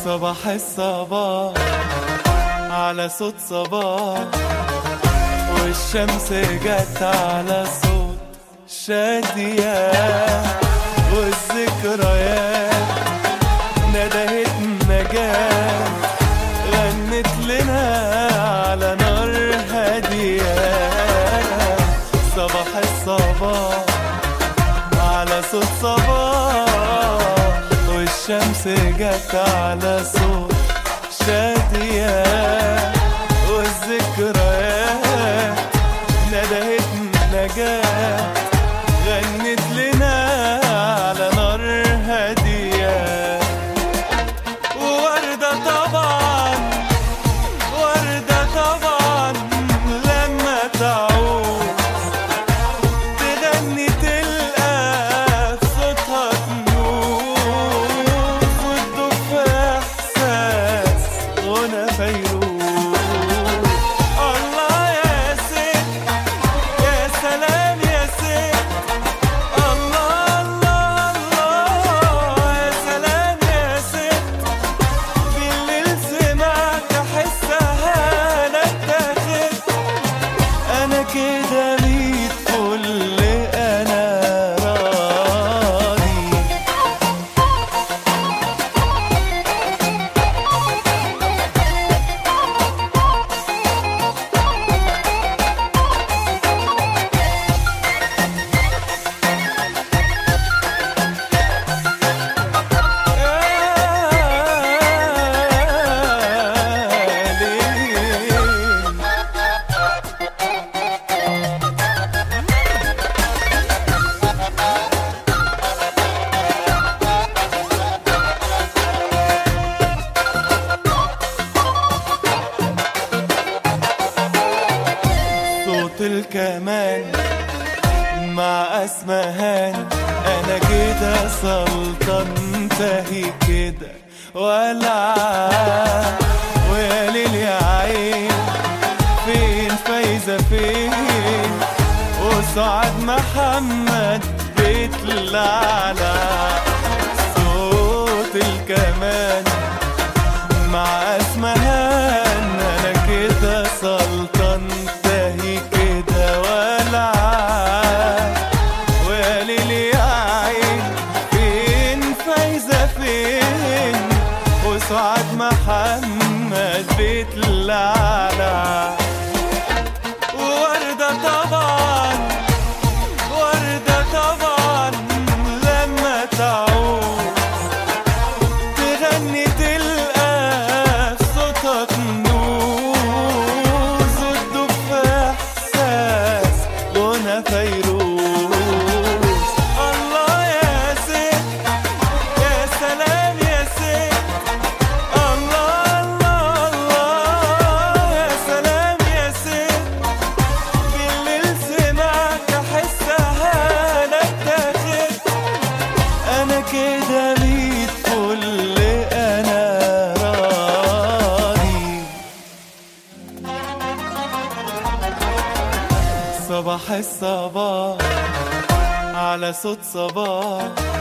صباح الصباح على صوت صباح، والشمس جت على صوت شادية، والذكريات ندهت نجاة، غنت لنا على نار هادية. صباح الصباح على صوت صباح، والشمس جت على صوت شادية، والذكريات ندهت نجاة، غنت لنا على نار هادية. ووردة طبعا، وردة طبعا لما تعود تغني تلقى في صوتها تنوف، وتدوب في إحساس غنى فيروز. الله يا ست، يا سلام يا ست، الله الله الله، يا سلام يا ست. بالليل سمعت أحسها أنا اتاخدت، أنا كده ميت فل، أنا راضي. صوت الكمان مع أسمهان، أنا كده سلطان تهي كده ولع. ويا ليل يا عين، فين فايزة فين، وسعاد محمد بيتلعلع. صوت الكمان مع أسمهان، أنا كده سلطان تهي كده ولع. ويا ليل يا عين، فين فايزة فين، وسعاد محمد بيتلعلع. ووردة طبعا، وردة طبعا لما تعود تغني تلقى في صوتها كنوز، وتدوب في إحساس غنى فيروز. الله يا ست، يا سلام يا ست، الله الله الله، يا سلام يا ست. بالليل سمعت أحسها أنا اتاخدت، أنا كده ميت فل، أنا راضي. صباح الصباح على صوت صباح،